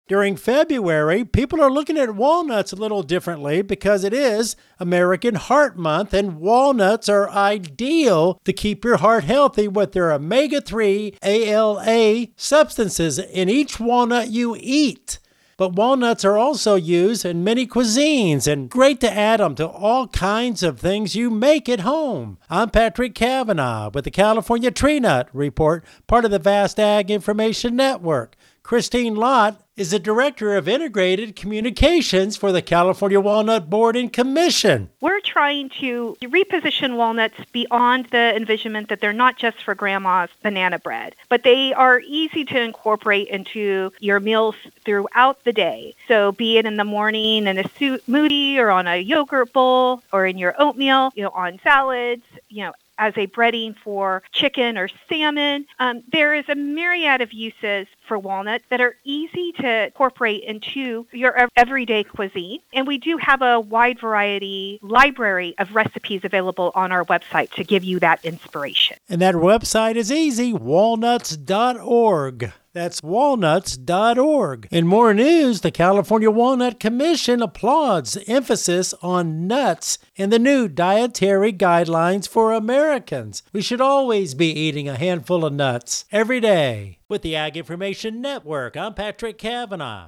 During February, people are looking at walnuts a little differently because it is American Heart Month, and walnuts are ideal to keep your heart healthy with their omega-3 ALA substances in each walnut you eat. But walnuts are also used in many cuisines and great to add them to all kinds of things you make at home. I'm Patrick Cavanaugh with the California Tree Nut Report, part of the Vast Ag Information Network. Christine Lott is the Director of Integrated Communications for the California Walnut Board and Commission. We're trying to reposition walnuts beyond the envisionment that they're not just for grandma's banana bread, but they are easy to incorporate into your meals throughout the day. So be it in the morning in a smoothie or on a yogurt bowl or in your oatmeal, on salads, as a breading for chicken or salmon. There is a myriad of uses for walnut that are easy to incorporate into your everyday cuisine. And we do have a wide variety library of recipes available on our website to give you that inspiration. And that website is easy, walnuts.org. That's walnuts.org. In more news, the California Walnut Commission applauds the emphasis on nuts in the new dietary guidelines for Americans. We should always be eating a handful of nuts every day. With the Ag Information Network, I'm Patrick Cavanaugh.